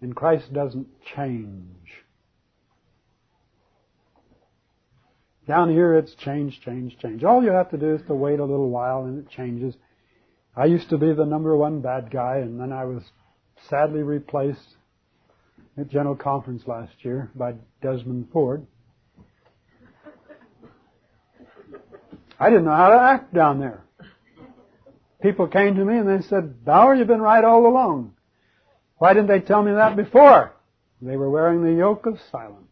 And Christ doesn't change. Down here it's change. All you have to do is to wait a little while and it changes. I used to be the number one bad guy, and then I was sadly replaced at General Conference last year by Desmond Ford. I didn't know how to act down there. People came to me and they said, "Bauer, you've been right all along. Why didn't they tell me that before?" They were wearing the yoke of silence.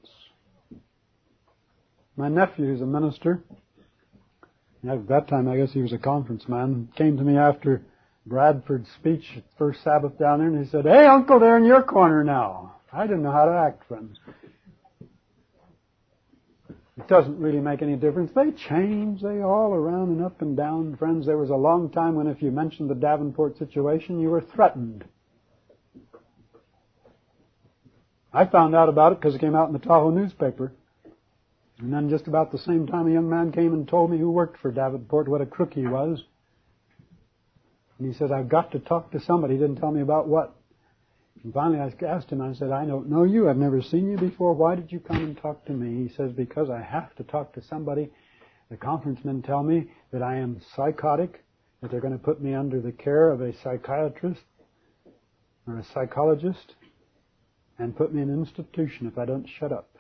My nephew, who's a minister, at that time I guess he was a conference man, came to me after Bradford's speech at first Sabbath down there, and he said, "Hey, Uncle, they're in your corner now." I didn't know how to act, friends. It doesn't really make any difference. They change. They all around and up and down. Friends, there was a long time when if you mentioned the Davenport situation, you were threatened. I found out about it because it came out in the Tahoe newspaper. And then just about the same time, a young man came and told me who worked for Davenport what a crook he was. And he said, "I've got to talk to somebody." He didn't tell me about what. And finally I asked him, I said, "I don't know you. I've never seen you before. Why did you come and talk to me?" He says, "Because I have to talk to somebody. The conference men tell me that I am psychotic, that they're going to put me under the care of a psychiatrist or a psychologist and put me in an institution if I don't shut up."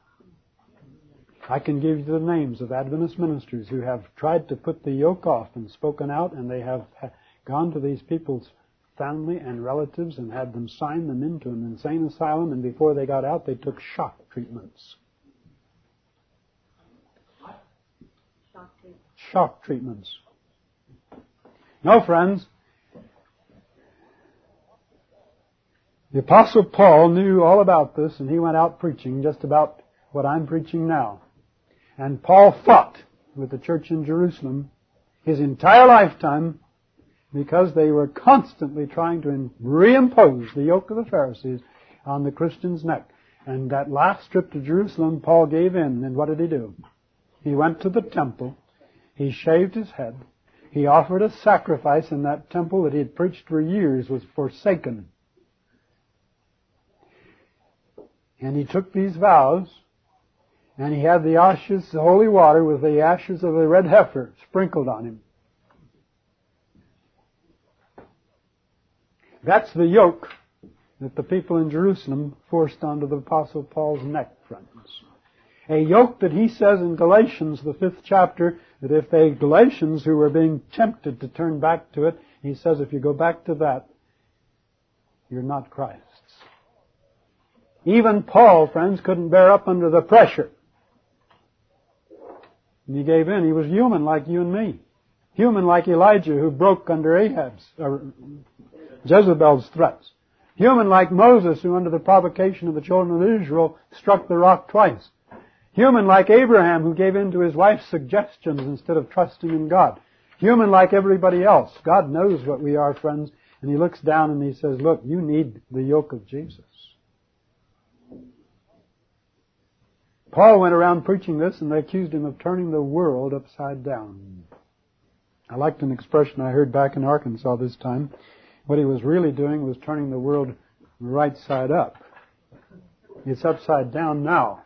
I can give you the names of Adventist ministers who have tried to put the yoke off and spoken out, and they have gone to these people's family and relatives and had them sign them into an insane asylum, and before they got out, they took shock treatments. Shock treatments. No, friends. The Apostle Paul knew all about this, and he went out preaching just about what I'm preaching now. And Paul fought with the church in Jerusalem his entire lifetime because they were constantly trying to reimpose the yoke of the Pharisees on the Christian's neck. And that last trip to Jerusalem, Paul gave in. And what did he do? He went to the temple. He shaved his head. He offered a sacrifice in that temple that he had preached for years was forsaken. And he took these vows, and he had the ashes, the holy water with the ashes of a red heifer sprinkled on him. That's the yoke that the people in Jerusalem forced onto the Apostle Paul's neck, friends. A yoke that he says in Galatians, the 5th chapter, that if they Galatians who were being tempted to turn back to it, he says if you go back to that, you're not Christ's. Even Paul, friends, couldn't bear up under the pressure. And he gave in. He was human like you and me. Human like Elijah, who broke under Jezebel's threats. Human like Moses, who under the provocation of the children of Israel struck the rock twice. Human like Abraham, who gave in to his wife's suggestions instead of trusting in God. Human like everybody else. God knows what we are, friends. And he looks down and he says, look, you need the yoke of Jesus. Paul went around preaching this, and they accused him of turning the world upside down. I liked an expression I heard back in Arkansas this time. What he was really doing was turning the world right side up. It's upside down now.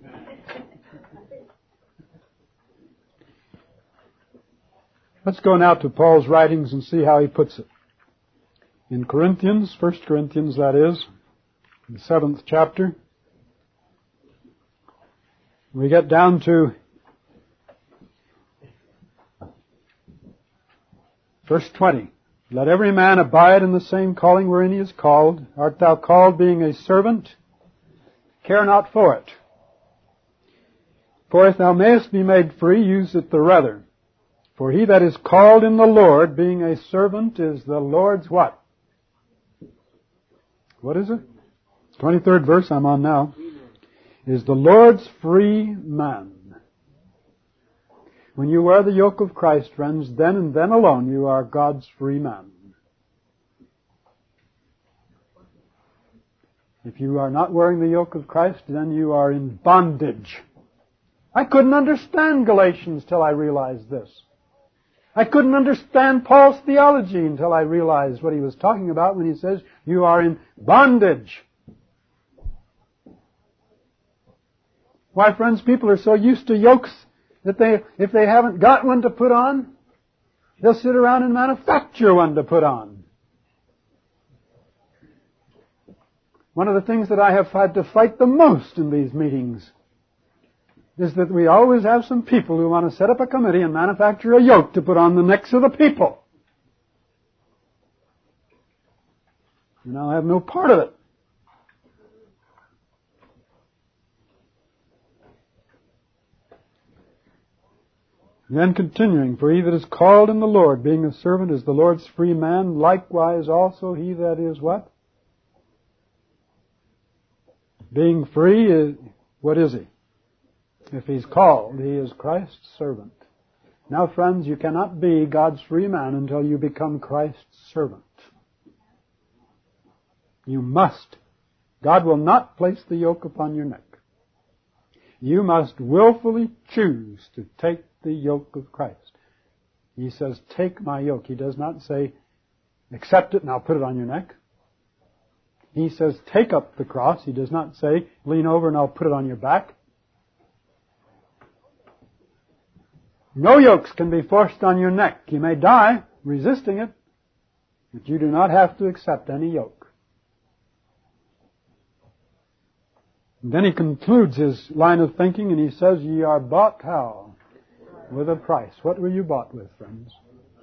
Let's go now to Paul's writings and see how he puts it. In Corinthians, 1 Corinthians that is, the 7th chapter, we get down to verse 20. Let every man abide in the same calling wherein he is called. Art thou called being a servant? Care not for it. For if thou mayest be made free, use it the rather. For he that is called in the Lord, being a servant, is the Lord's what? What is it? 23rd verse I'm on now. Is the Lord's free man. When you wear the yoke of Christ, friends, then and then alone you are God's free man. If you are not wearing the yoke of Christ, then you are in bondage. I couldn't understand Galatians till I realized this. I couldn't understand Paul's theology until I realized what he was talking about when he says you are in bondage. Why, friends, people are so used to yokes that if they haven't got one to put on, they'll sit around and manufacture one to put on. One of the things that I have had to fight the most in these meetings is that we always have some people who want to set up a committee and manufacture a yoke to put on the necks of the people. And I'll have no part of it. And then continuing, for he that is called in the Lord, being a servant, is the Lord's free man, likewise also he that is what? Being free, what is he? If he's called, he is Christ's servant. Now, friends, you cannot be God's free man until you become Christ's servant. You must. God will not place the yoke upon your neck. You must willfully choose to take the yoke of Christ. He says, take my yoke. He does not say, accept it and I'll put it on your neck. He says, take up the cross. He does not say, lean over and I'll put it on your back. No yokes can be forced on your neck. You may die resisting it, but you do not have to accept any yoke. And then he concludes his line of thinking and he says, ye are bought how? With a price. What were you bought with, friends?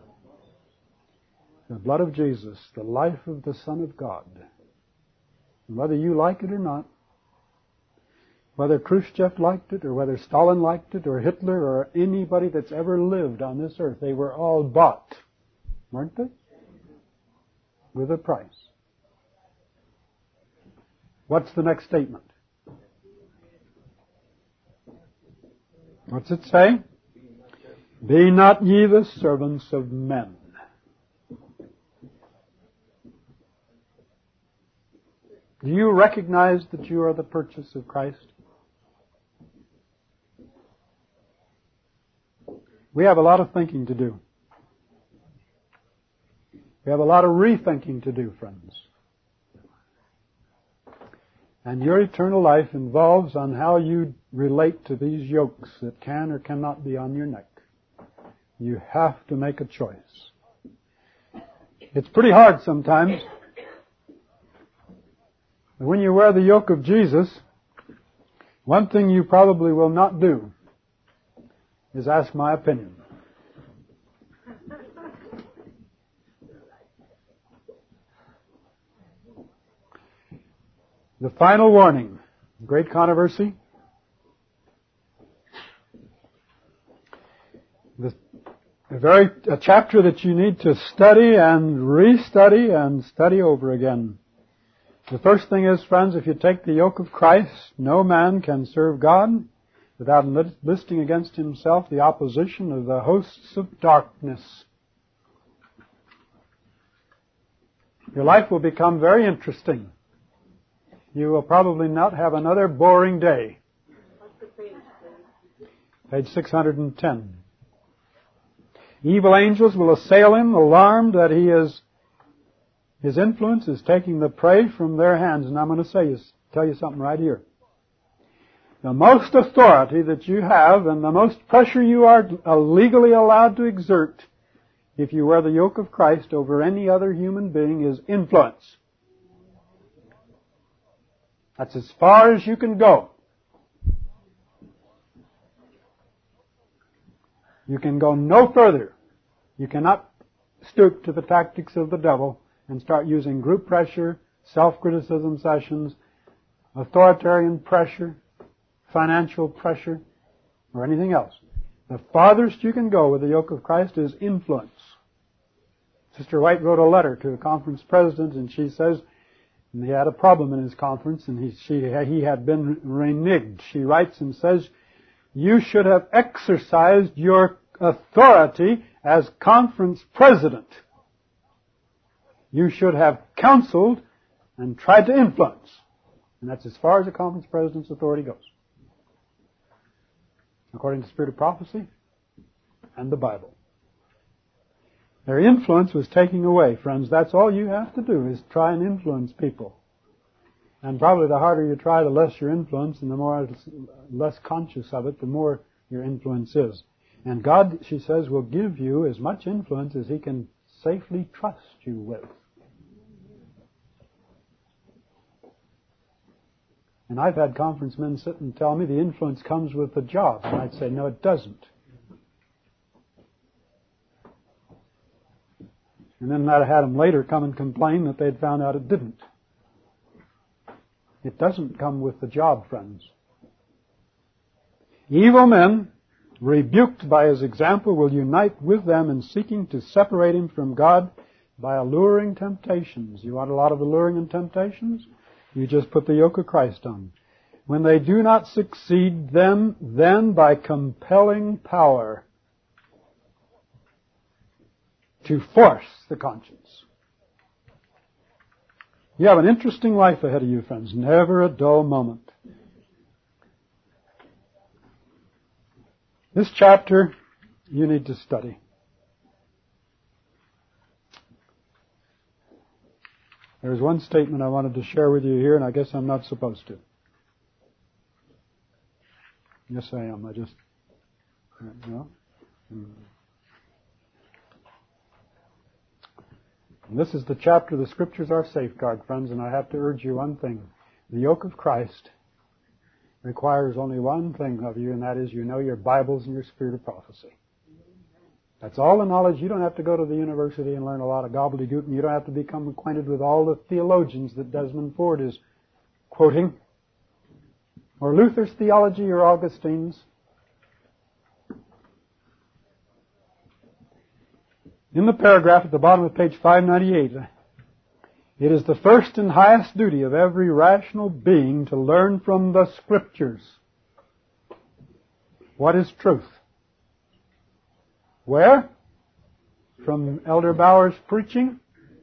The blood of Jesus, the life of the Son of God. And whether you like it or not, whether Khrushchev liked it, or whether Stalin liked it, or Hitler, or anybody that's ever lived on this earth, they were all bought, weren't they? With a price. What's the next statement? What's it say? Be not ye the servants of men. Do you recognize that you are the purchase of Christ? We have a lot of thinking to do. We have a lot of rethinking to do, friends. And your eternal life involves on how you relate to these yokes that can or cannot be on your neck. You have to make a choice. It's pretty hard sometimes. But when you wear the yoke of Jesus, one thing you probably will not do is ask my opinion. The final warning, great controversy. A chapter that you need to study and restudy and study over again. The first thing is, friends, if you take the yoke of Christ, no man can serve God without enlisting against himself the opposition of the hosts of darkness. Your life will become very interesting. You will probably not have another boring day. Page 610. Evil angels will assail him, alarmed that his influence is taking the prey from their hands. And I'm going to tell you something right here. The most authority that you have and the most pressure you are legally allowed to exert if you wear the yoke of Christ over any other human being is influence. That's as far as you can go. You can go no further. You cannot stoop to the tactics of the devil and start using group pressure, self-criticism sessions, authoritarian pressure, financial pressure, or anything else. The farthest you can go with the yoke of Christ is influence. Sister White wrote a letter to the conference president, and she says, and he had a problem in his conference, and he had been reneged. She writes and says, you should have exercised your authority as conference president. You should have counseled and tried to influence. And that's as far as a conference president's authority goes. According to the Spirit of Prophecy and the Bible. Their influence was taking away, friends. That's all you have to do is try and influence people. And probably the harder you try, the less your influence, and the more less conscious of it, the more your influence is. And God, she says, will give you as much influence as He can safely trust you with. And I've had conference men sit and tell me the influence comes with the job. And I'd say, no, it doesn't. And then I'd have had them later come and complain that they'd found out it didn't. It doesn't come with the job, friends. Evil men, rebuked by His example, will unite with them in seeking to separate him from God by alluring temptations. You want a lot of alluring and temptations? You just put the yoke of Christ on. When they do not succeed, then by compelling power to force the conscience. You have an interesting life ahead of you, friends. Never a dull moment. This chapter you need to study. There's one statement I wanted to share with you here, and I guess I'm not supposed to. Yes, I am. No. And this is the chapter, the Scriptures are safeguard, friends, and I have to urge you one thing. The yoke of Christ requires only one thing of you, and that is you know your Bibles and your spirit of prophecy. That's all the knowledge. You don't have to go to the university and learn a lot of gobbledygook, and you don't have to become acquainted with all the theologians that Desmond Ford is quoting, or Luther's theology, or Augustine's. In the paragraph at the bottom of page 598, it is the first and highest duty of every rational being to learn from the Scriptures what is truth. Where? From Elder Bauer's preaching?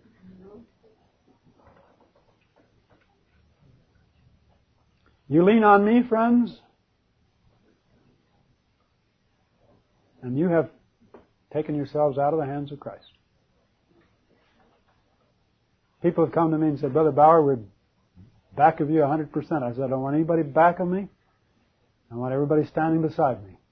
You lean on me, friends, and you have taken yourselves out of the hands of Christ. People have come to me and said, Brother Bauer, we're back of you 100%. I said, I don't want anybody back of me. I want everybody standing beside me.